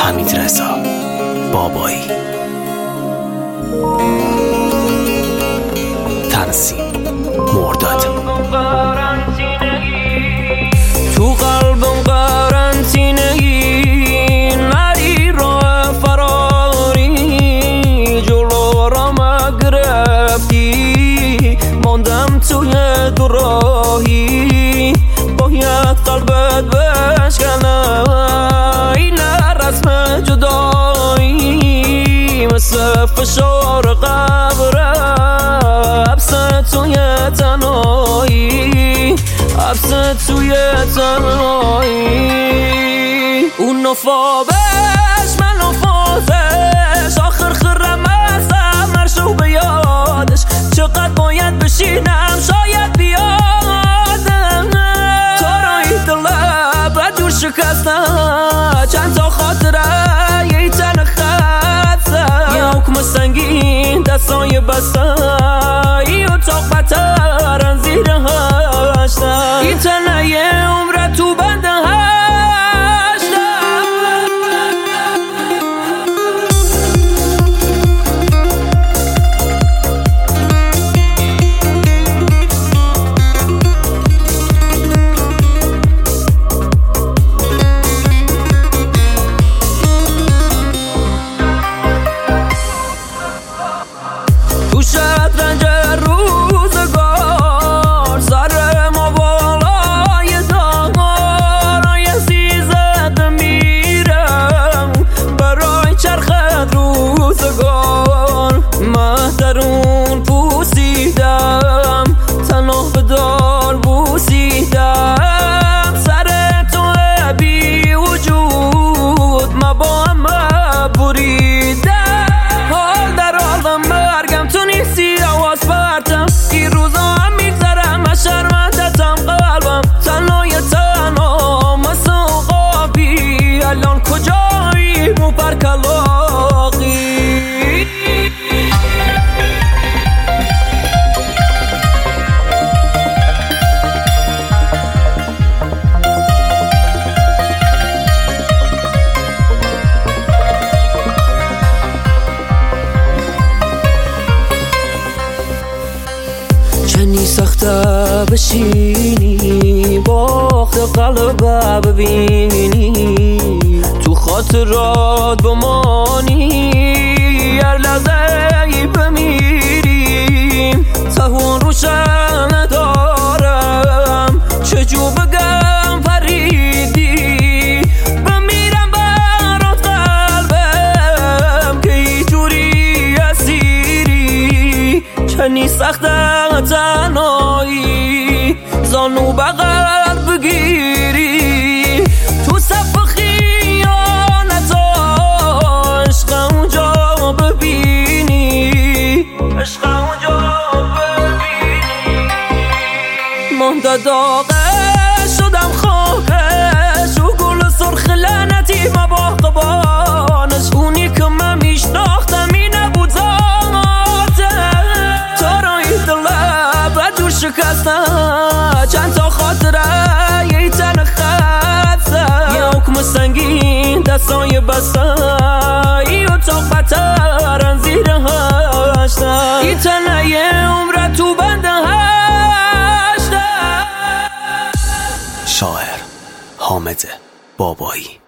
حمیدرضا بابایی. تنظیم مرداد. تو قلبم قرنطینه‌ای نری راه فراری، جلو را گرفتی ماندم توی دوراهی، باید قلبت بشکنه این رسم جدایی، مثل فشار قبره حبس توی تنهایی، حبس توی تنهایی. اون نفابش من نفازش، آخر خرم ازم نرشو به یادش، چقدر باید بشینم شاید بیادم، تارای دلم و دور شکسته چند تا خاطره یه تن خسته، یه حکم سنگین دستای بسته، یه اتاق بترن زیر هشته، این تنه یه عمره تو بنده هشته. تو شطرنج روزگار سر ما بالای دار، یه سیزد میرم برای چرخت روزگار، مهترون پوسیدم تنها به دار بوسیدم، سر تو بی وجود ما با هم بریدم، حال در حالم مرگم تو نیستی آواز پرتم، این روزا هم میگذرم از شرمندتم قلبم تنهای تنها مثل قابی، الان کجایی مو پر کلاقی. چنی سخته بشینی باخت قلب ببینی، تو خاطرات بمانی هر لحظه بمیریم، تهون روشن ندارم چجور بگم پریدی، بمیرم برات قلبم که اینجوری اسیری، چنی سخته تنهایی زانو بغل بگیری، تو صف خیانت عشق اونجا ببینی، عشق اونجا ببینی، مانده داغه شدم خاکش و گل سرخ لعنتی ما با قبانش، اونی که من میشناختم این نبود ذاته، تارای دلم و دور شکسته چند تا خاطره یه تن خسته، یه حکم سنگین دستای بسته، یه اتاق بترن زیر هشته، این تنه یه عمره تو بنده هشته. شاعر حامد بابایی.